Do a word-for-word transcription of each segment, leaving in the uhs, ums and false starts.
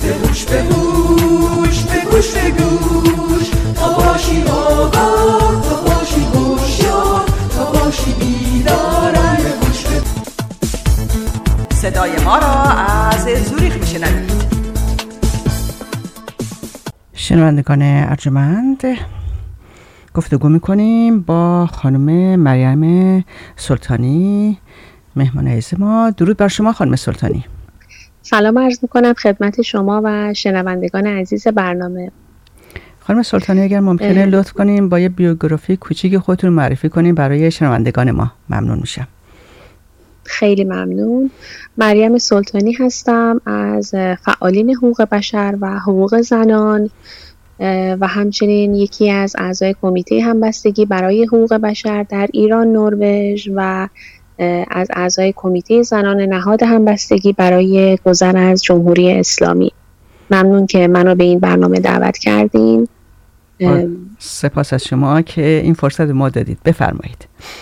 به گوش به گوش به گوش به گوش تا باشی آگاه تا باشی هوشیار تا باشی بیدار به گوش به صدای ما را از زوریخ میشنوید. شنوندگان ارجمند، گفتگو میکنیم با خانم مریم سلطانی، مهمان عزیز ما. درود بر شما خانم سلطانی. سلام عرض میکنم خدمت شما و شنوندگان عزیز برنامه. خانم سلطانی اگر ممکنه لطف کنیم با یه بیوگرافی کوچیک خودتون معرفی کنیم برای شنوندگان ما، ممنون میشم. خیلی ممنون. مریم سلطانی هستم، از فعالین حقوق بشر و حقوق زنان و همچنین یکی از اعضای کمیته همبستگی برای حقوق بشر در ایران نروژ و از اعضای کمیته زنان نهاد همبستگی برای گذر از جمهوری اسلامی. ممنون که منو به این برنامه دعوت کردین. سپاس از شما که این فرصت ما دادید. بفرمایید.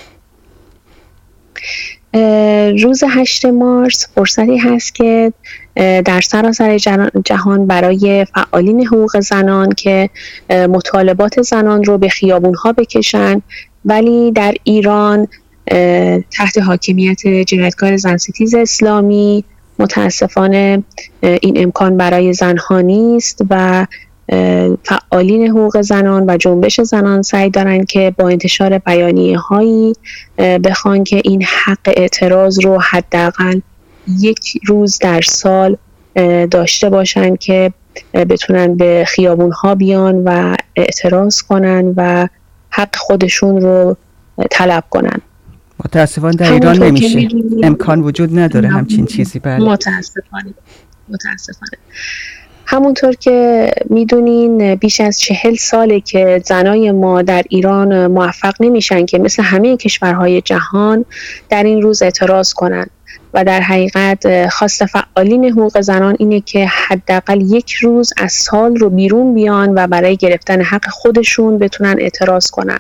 روز هشتم مارس فرصتی هست که در سراسر جهان برای فعالین حقوق زنان که مطالبات زنان رو به خیابون‌ها بکشن، ولی در ایران تحت حاکمیت جنایتکار زنستیز اسلامی متاسفانه این امکان برای زنها نیست و فعالین حقوق زنان و جنبش زنان سعی دارن که با انتشار بیانیه هایی بخوان که این حق اعتراض رو حداقل یک روز در سال داشته باشن که بتونن به خیابون ها بیان و اعتراض کنن و حق خودشون رو طلب کنن. متاسفانه در ایران نمیشه، امکان وجود نداره همچین چیزی. بله متاسفانه متاسفانه همونطور که میدونین بیش از چهل ساله که زنای ما در ایران موفق نمیشن که مثل همه کشورهای جهان در این روز اعتراض کنن و در حقیقت خواست فعالین حقوق زنان اینه که حداقل یک روز از سال رو بیرون بیان و برای گرفتن حق خودشون بتونن اعتراض کنن.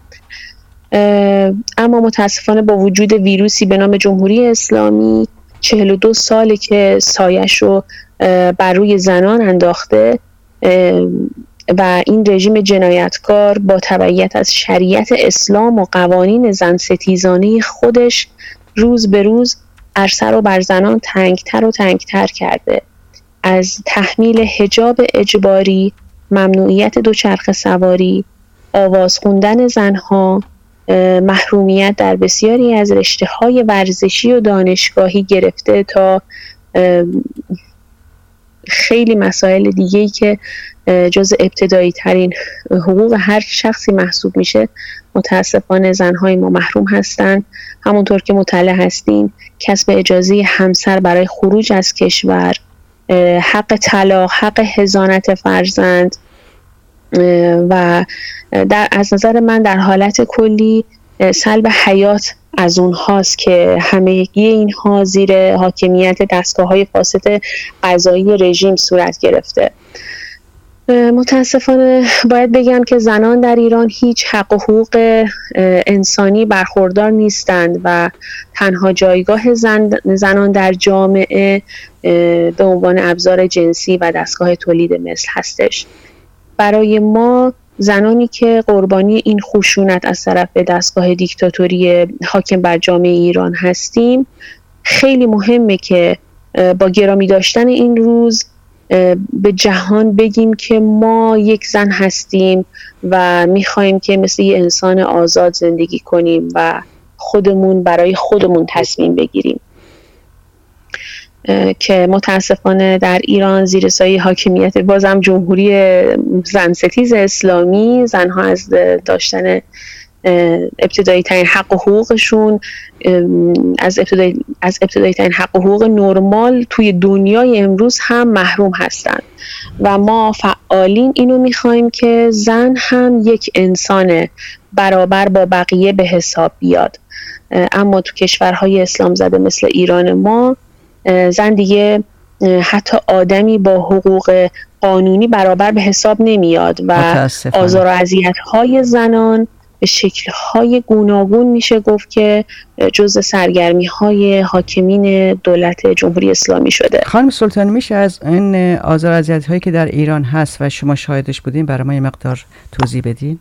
اما متاسفانه با وجود ویروسی به نام جمهوری اسلامی چهل و دو ساله که سایش رو بر روی زنان انداخته و این رژیم جنایتکار با تبعیت از شریعت اسلام و قوانین زن ستیزانه خودش روز به روز عرصه رو بر زنان تنگتر و تنگتر کرده. از تحمیل حجاب اجباری، ممنوعیت دوچرخه سواری، آواز خوندن زنها، محرومیت در بسیاری از رشته‌های ورزشی و دانشگاهی گرفته تا خیلی مسائل دیگه‌ای که جز ابتدایی ترین حقوق هر شخصی محسوب میشه، متاسفانه زنهای ما محروم هستند. همونطور که مطلع هستین کسب اجازه همسر برای خروج از کشور، حق طلاق، حق حضانت فرزند و در از نظر من در حالت کلی سلب حیات از اونهاست که همگی اینها زیر حاکمیت دستگاه‌های فاسد قضایی رژیم صورت گرفته. متاسفانه باید بگم که زنان در ایران هیچ حق و حقوق انسانی برخوردار نیستند و تنها جایگاه زن زنان در جامعه به عنوان ابزار جنسی و دستگاه تولید مثل هستش. برای ما زنانی که قربانی این خشونت از طرف دستگاه دیکتاتوری حاکم بر جامعه ایران هستیم، خیلی مهمه که با گرامی داشتن این روز به جهان بگیم که ما یک زن هستیم و میخوایم که مثل یه انسان آزاد زندگی کنیم و خودمون برای خودمون تصمیم بگیریم. که متاسفانه در ایران زیر سایه حاکمیت بازم جمهوری زن ستیز اسلامی، زنها از داشتن ابتدایی ترین حق و حقوقشون، از ابتدایی از ابتدایی ترین حق و حقوق نرمال توی دنیای امروز هم محروم هستند و ما فعالین اینو میخوایم که زن هم یک انسان برابر با بقیه به حساب بیاد. اما تو کشورهای اسلام زده مثل ایران ما زن دیگه حتی آدمی با حقوق قانونی برابر به حساب نمیاد و آزار و اذیت‌های زنان به شکل‌های گوناگون میشه گفت که جزء سرگرمی‌های حاکمین دولت جمهوری اسلامی شده. خانم سلطانی، میشه از این آزار و اذیت‌هایی که در ایران هست و شما شاهدش بودین برای ما یه مقدار توضیح بدین؟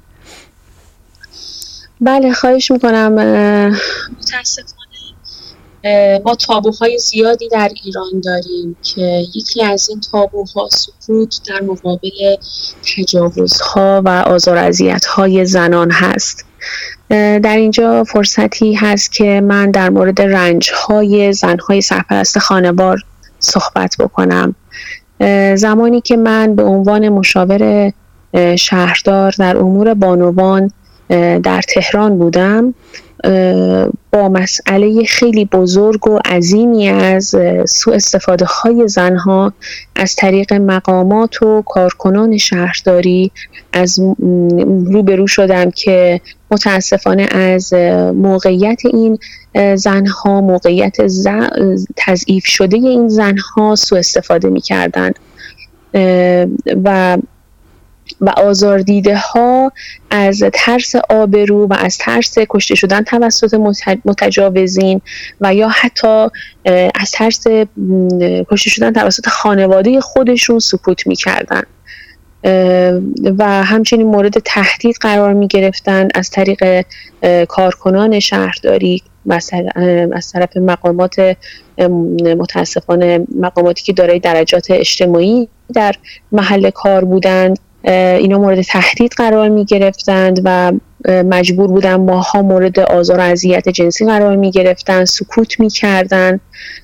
بله خواهش میکنم. متاسفانه ما تابوهای زیادی در ایران داریم که یکی از این تابوها سکوت در مقابل تجاوزها و آزار و اذیت‌های زنان هست. در اینجا فرصتی هست که من در مورد رنج‌های زن‌های سرپرست خانوار صحبت بکنم. زمانی که من به عنوان مشاور شهردار در امور بانوان در تهران بودم، با مسئله خیلی بزرگ و عظیمی از سوء استفاده های زنها از طریق مقامات و کارکنان شهرداری از روبرو شدم که متاسفانه از موقعیت این زنها، موقعیت تضعیف شده این زنها سوء استفاده می کردن و و آزاردیده ها از ترس آبرو و از ترس کشته شدن توسط متجاوزین و یا حتی از ترس کشته شدن توسط خانواده خودشون سکوت می‌کردن و همچنین مورد تهدید قرار می‌گرفتن از طریق کارکنان شهرداری و از طرف مقامات متاسفانه مقاماتی که دارای درجات اجتماعی در محل کار بودند. اینا مورد تهدید قرار می گرفتند و مجبور بودن ماها مورد آزار و اذیت جنسی قرار می گرفتند، سکوت می کردن.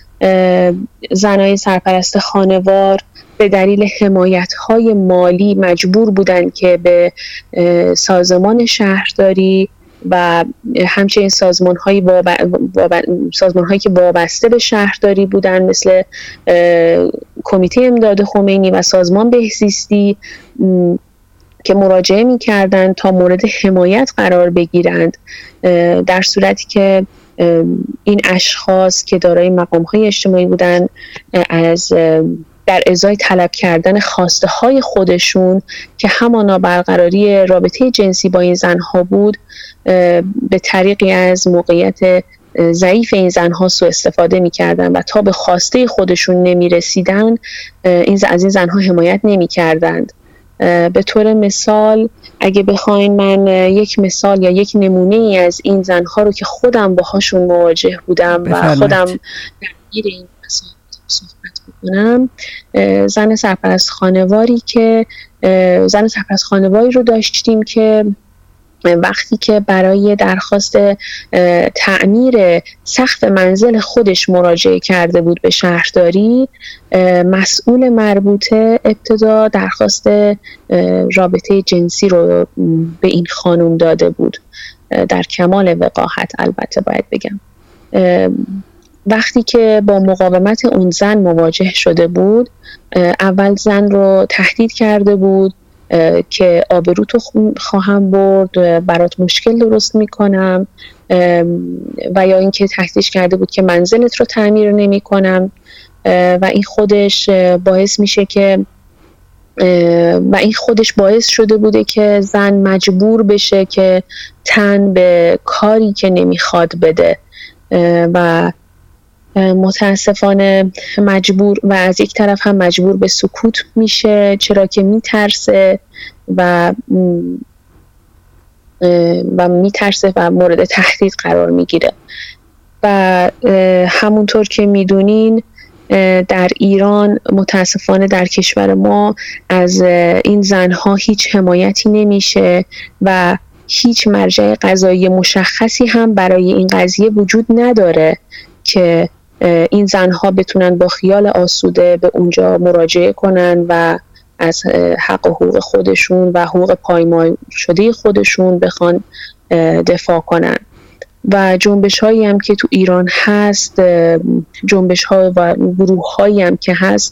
زنای سرپرست خانوار به دلیل حمایت‌های مالی مجبور بودن که به سازمان شهرداری و همچنین سازمان‌های واب... واب... سازمان‌هایی که وابسته به شهرداری بودن مثل کمیته امداد خمینی و سازمان بهزیستی که مراجعه می‌کردند تا مورد حمایت قرار بگیرند، در صورتی که این اشخاص که دارای مقام‌های اجتماعی بودند از در ازای طلب کردن خواسته های خودشون که همانا برقراری رابطه جنسی با این زنها بود، به طریقی از موقعیت ضعیف این زنها سوء استفاده می کردن و تا به خواسته خودشون نمی رسیدن این از این زنها حمایت نمی کردند. به طور مثال اگه بخواین من یک مثال یا یک نمونه ای از این زنها رو که خودم باهاشون مواجه بودم و خودم درگیر این مسائل صحبت بکنم، زن سرپرست خانواری که زن سرپرست خانواری رو داشتیم که وقتی که برای درخواست تعمیر سقف منزل خودش مراجعه کرده بود به شهرداری، مسئول مربوطه ابتدا درخواست رابطه جنسی رو به این خانم داده بود، در کمال وقاحت البته باید بگم. وقتی که با مقاومت اون زن مواجه شده بود، اول زن رو تهدید کرده بود که آبروتو خواهم برد، برات مشکل درست میکنم، و یا اینکه تهدیدش کرده بود که منزلت رو تعمیر نمی کنم و این خودش باعث میشه که و این خودش باعث شده بوده که زن مجبور بشه که تن به کاری که نمیخواد بده و متاسفانه مجبور و از یک طرف هم مجبور به سکوت میشه، چرا که میترسه و و میترسه و مورد تهدید قرار میگیره. و همونطور که میدونین در ایران متاسفانه در کشور ما از این زنها هیچ حمایتی نمیشه و هیچ مرجع قضایی مشخصی هم برای این قضیه وجود نداره که این زنها بتونن با خیال آسوده به اونجا مراجعه کنن و از حق و حقوق خودشون و حقوق پایمال شده خودشون بخوان دفاع کنن. و جنبش هایی هم که تو ایران هست، جنبش ها و گروه هایی هم که هست،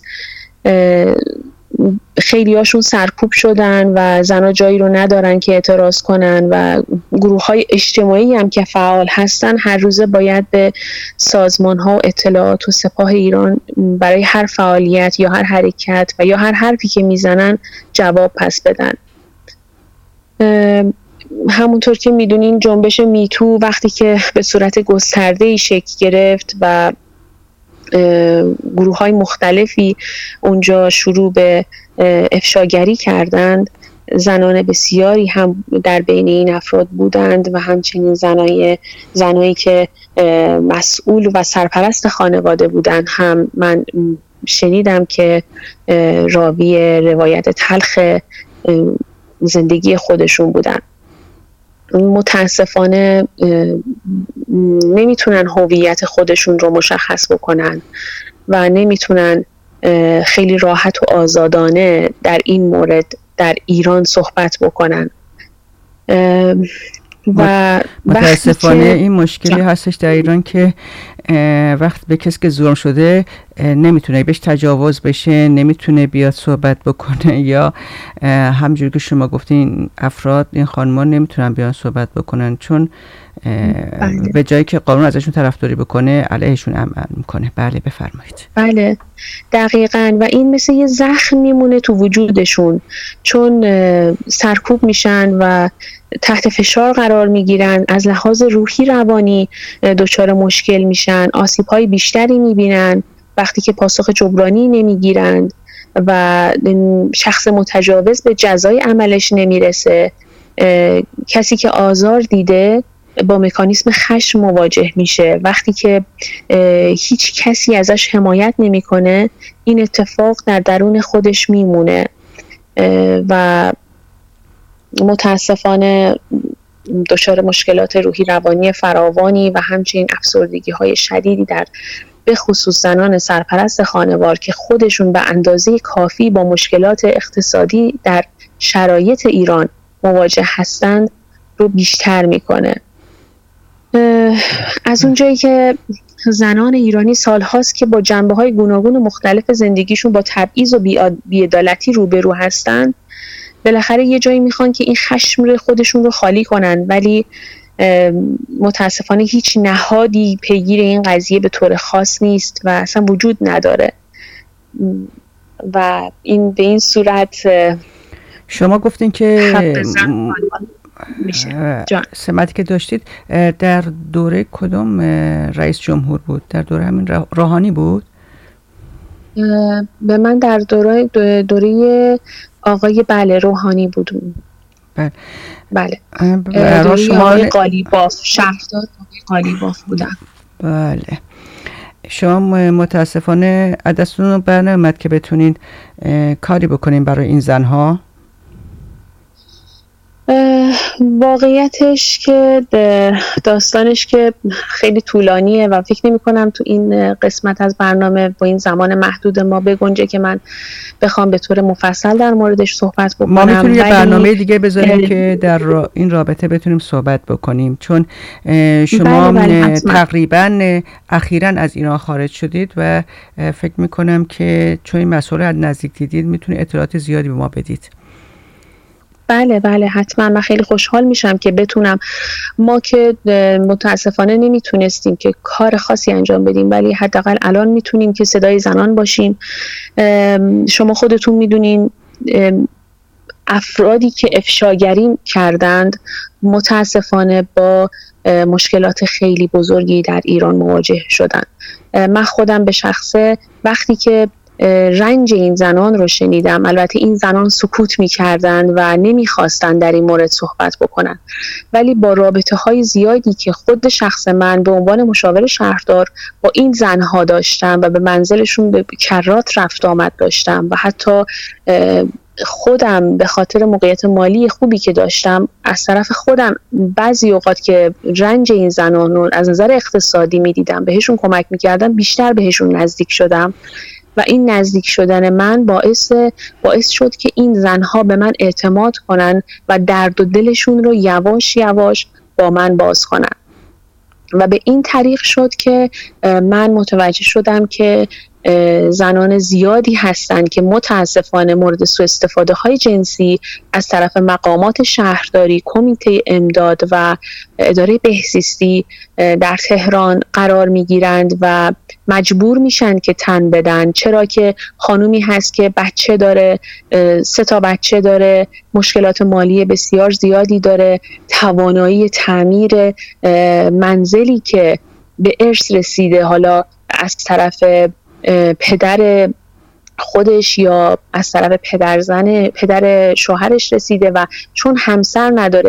خیلی هاشون سرکوب شدن و زنها جایی رو ندارن که اعتراض کنن و گروه های اجتماعی هم که فعال هستن هر روزه باید به سازمان ها و اطلاعات و سپاه ایران برای هر فعالیت یا هر حرکت و یا هر حرفی که میزنن جواب پس بدن. همونطور که میدونین جنبش میتو وقتی که به صورت گسترده‌ای شکل گرفت و گروه های مختلفی اونجا شروع به افشاگری کردند، زنان بسیاری هم در بین این افراد بودند و همچنین زنای زنایی که مسئول و سرپرست خانواده بودند هم من شنیدم که راوی روایت تلخ زندگی خودشون بودن. متاسفانه نمیتونن هویت خودشون رو مشخص بکنن و نمیتونن خیلی راحت و آزادانه در این مورد در ایران صحبت بکنن و متاسفانه این مشکلی هستش در ایران که وقت به کسی که ظلم شده نمیتونه بهش تجاوز بشه، نمیتونه بیاد صحبت بکنه، یا همجوری که شما گفتین افراد این خانم‌ها نمیتونن بیان صحبت بکنن چون بله. به جایی که قانون ازشون طرفداری بکنه علیهشون عمل میکنه. بله بفرمایید. بله دقیقاً، و این مثل یه زخم میمونه تو وجودشون چون سرکوب میشن و تحت فشار قرار میگیرن، از لحاظ روحی روانی دچار مشکل میشن، آسیب‌های بیشتری میبینن وقتی که پاسخ جبرانی نمیگیرند و شخص متجاوز به جزای عملش نمیرسه. کسی که آزار دیده با مکانیسم خشم مواجه میشه. وقتی که هیچ کسی ازش حمایت نمیکنه این اتفاق در درون خودش میمونه و متاسفانه دچار مشکلات روحی روانی فراوانی و همچنین افسردگی های شدیدی در به خصوص زنان سرپرست خانوار که خودشون به اندازه کافی با مشکلات اقتصادی در شرایط ایران مواجه هستند رو بیشتر میکنه. از اونجایی که زنان ایرانی سالهاست که با جنبه‌های گوناگون مختلف زندگیشون با تبعیض و بی‌عدالتی روبرو هستند، بالاخره یه جایی میخوان که این خشم خودشون رو خالی کنن، ولی متاسفانه هیچ نهادی پیگیر این قضیه به طور خاص نیست و اصلا وجود نداره و این به این صورت شما گفتین که سمتی که داشتید در دوره کدوم رئیس جمهور بود؟ در دوره همین روحانی بود؟ به من در دوره دوره آقای بله روحانی بود. بله بله دوره شما آقای قالیباف، شهردار آقای قالیباف بودن. بله شما متاسفانه دستتون رو برنامد که بتونین کاری بکنین برای این زنها؟ واقعیتش که داستانش که خیلی طولانیه و فکر نمی کنم تو این قسمت از برنامه با این زمان محدود ما بگنجه که من بخوام به طور مفصل در موردش صحبت بکنم. ما میتونیم یه برنامه دیگه بذاریم که در این رابطه بتونیم صحبت بکنیم چون شما بله بله تقریبا اخیراً از ایران خارج شدید و فکر می کنم که چون این مسئله از نزدیک دیدید میتونید اطلاعات زیادی به ما بدید. بله بله حتما، من خیلی خوشحال میشم که بتونم. ما که متاسفانه نمیتونستیم که کار خاصی انجام بدیم ولی حداقل الان میتونیم که صدای زنان باشیم. شما خودتون میدونین افرادی که افشاگری کردند متاسفانه با مشکلات خیلی بزرگی در ایران مواجه شدند. من خودم به شخصه وقتی که رنج این زنان رو شنیدم، البته این زنان سکوت می‌کردند و نمی‌خواستند در این مورد صحبت بکنن، ولی با رابطه های زیادی که خود شخص من به عنوان مشاور شهردار با این زنها داشتم و به منزلشون به کرات رفت آمد داشتم و حتی خودم به خاطر موقعیت مالی خوبی که داشتم از طرف خودم بعضی اوقات که رنج این زنان رو از نظر اقتصادی می‌دیدم بهشون کمک می‌کردم، بیشتر بهشون نزدیک شدم و این نزدیک شدن من باعث باعث شد که این زنها به من اعتماد کنن و درد و دلشون رو یواش یواش با من باز کنن و به این طریق شد که من متوجه شدم که زنان زیادی هستند که متاسفانه مورد سوء استفاده های جنسی از طرف مقامات شهرداری، کمیته امداد و اداره بهزیستی در تهران قرار میگیرند و مجبور میشن که تن بدن، چرا که خانومی هست که بچه داره، سه تا بچه داره، مشکلات مالی بسیار زیادی داره، توانایی تعمیر منزلی که به ارث رسیده، حالا از طرف پدر خودش یا از طرف پدر زن پدر شوهرش رسیده و چون همسر نداره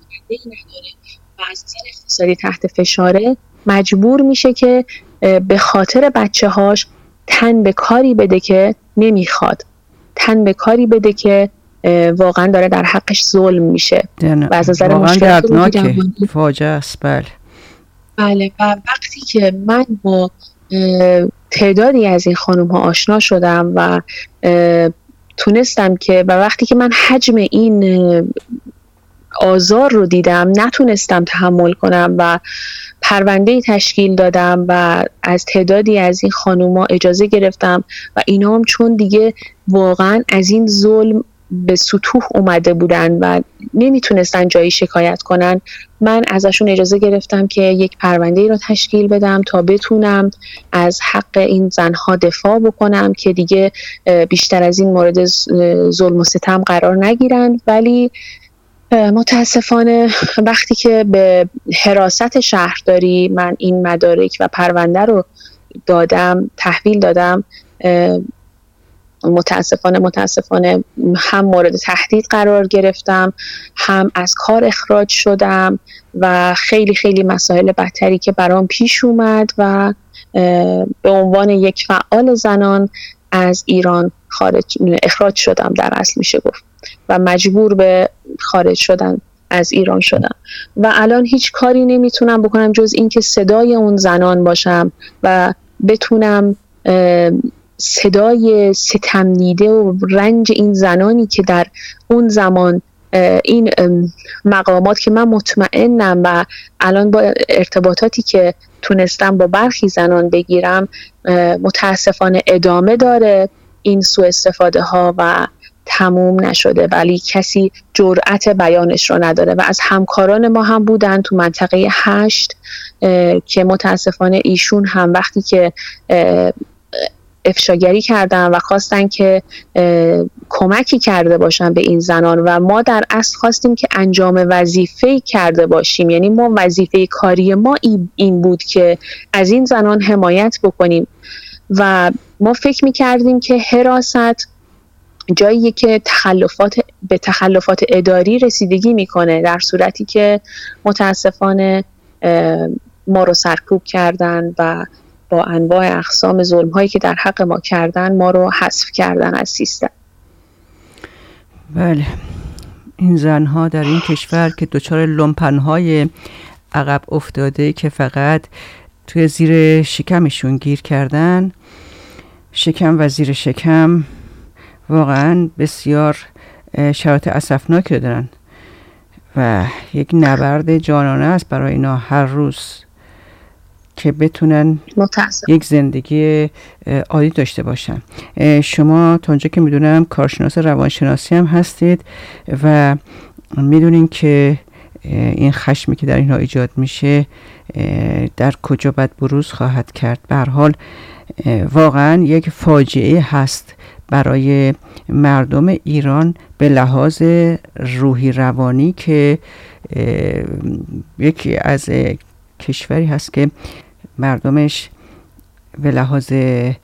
و از نظر اقتصادی تحت فشاره، مجبور میشه که به خاطر بچه هاش تن به کاری بده که نمیخواد، تن به کاری بده که واقعا داره در حقش ظلم میشه و از نظر مشکلات فاجعه است. بله بله. و وقتی که من با تعدادی از این خانم ها آشنا شدم و تونستم که و وقتی که من حجم این آزار رو دیدم نتونستم تحمل کنم و پرونده تشکیل دادم و از تعدادی از این خانوما اجازه گرفتم و اینا هم چون دیگه واقعا از این ظلم به سطوح اومده بودن و نمیتونستن جایی شکایت کنن، من ازشون اجازه گرفتم که یک پرونده ای رو تشکیل بدم تا بتونم از حق این زنها دفاع بکنم که دیگه بیشتر از این مورد ظلم و ستم قرار نگیرن. ولی متاسفانه وقتی که به حراست شهرداری من این مدارک و پرونده رو دادم، تحویل دادم، متاسفانه متاسفانه هم مورد تهدید قرار گرفتم، هم از کار اخراج شدم و خیلی خیلی مسائل بدتری که برام پیش اومد و به عنوان یک فعال زنان از ایران خارج اخراج شدم در اصل میشه گفت و مجبور به خارج شدن از ایران شدم و الان هیچ کاری نمیتونم بکنم جز اینکه صدای اون زنان باشم و بتونم صدای ستم دیده و رنج این زنانی که در اون زمان این مقامات که من مطمئنم و الان با ارتباطاتی که تونستم با برخی زنان بگیرم متاسفانه ادامه داره این سوء استفاده ها و تموم نشده، ولی کسی جرأت بیانش رو نداره و از همکاران ما هم بودن تو منطقه هشت که متاسفانه ایشون هم وقتی که افشاگری کردن و خواستن که کمکی کرده باشن به این زنان و ما در اصل خواستیم که انجام وظیفه کرده باشیم، یعنی ما وظیفه کاری ما این بود که از این زنان حمایت بکنیم و ما فکر می‌کردیم که حراست جاییه که تخلفات به تخلفات اداری رسیدگی میکنه، در صورتی که متاسفانه ما رو سرکوب کردن و با انواع اقسام ظلم هایی که در حق ما کردن ما رو حذف کردن از سیستم. بله، این زنها در این کشور که دچار لومپنهای عقب افتاده که فقط توی زیر شکمشون گیر کردن، شکم و زیر شکم، واقعا بسیار شرایط اسفناکی دارن و یک نبرد جانانه است برای اینا هر روز که بتونن متاسف. یک زندگی عادی داشته باشن. شما تا اونجا که میدونم کارشناس روانشناسی هم هستید و میدونین که این خشمی که در اینها ایجاد میشه در کجا باید بروز خواهد کرد. به هر حال واقعا یک فاجعه هست برای مردم ایران به لحاظ روحی روانی که یکی از کشوری هست که مردمش به لحاظ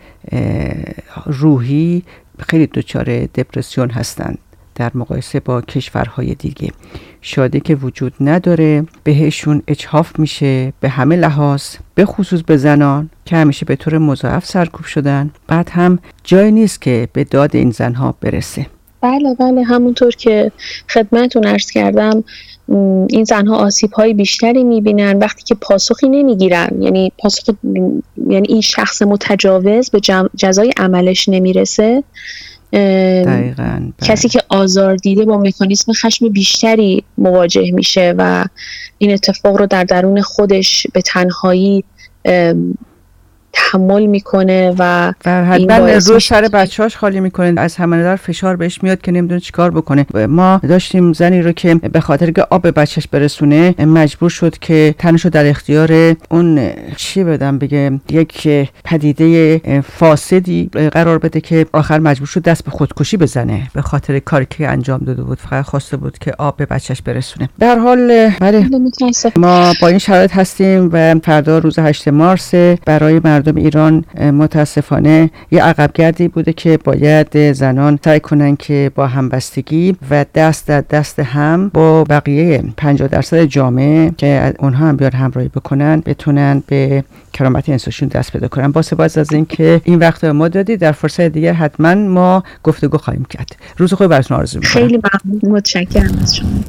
روحی خیلی دچار دپرسیون هستند در مقایسه با کشورهای دیگه. شادی که وجود نداره، بهشون اجحاف میشه به همه لحاظ، به خصوص به زنان که همیشه به طور مضاعف سرکوب شدن. بعد هم جای نیست که به داد این زنها برسه. بله بله، همونطور که خدمتتون عرض کردم این زنها آسیب‌های بیشتری می‌بینن وقتی که پاسخی نمی‌گیرن، یعنی پاسخ یعنی این شخص متجاوز به جزای عملش نمیرسه. دقیقاً. کسی که آزار دیده با مکانیسم خشم بیشتری مواجه میشه و این اتفاق رو در درون خودش به تنهایی تحمل میکنه و حتما روی سر بچه‌هاش خالی میکنه، از همان‌دار فشار بهش میاد که نمیدونه چیکار بکنه. ما داشتیم زنی رو که به خاطر که آب بچهش برسونه مجبور شد که تنشو در اختیار اون چی بدم بگم یک پدیده فاسدی قرار بده که آخر مجبور شد دست به خودکشی بزنه به خاطر کاری که انجام داده بود، فقط خواسته بود که آب به بچهش برسونه. در حال بله ما با این شرایط هستیم و فردا روز هشت مارس برای مردم ایران متاسفانه یه عقبگردی بوده که باید زنان سعی کنن که با همبستگی و دست در دست هم با بقیه پنجاه درصد جامعه که اونها هم بیان همراهی بکنن بتونن به کرامت انسانشون دست پیدا کنن. با سپاس از اینکه این وقت ما دادید، در فرصت دیگر حتما ما گفتگو خواهیم کرد. روز خوبی براتون آرزو می‌کنم. خیلی ممنون، متشکرم از شما.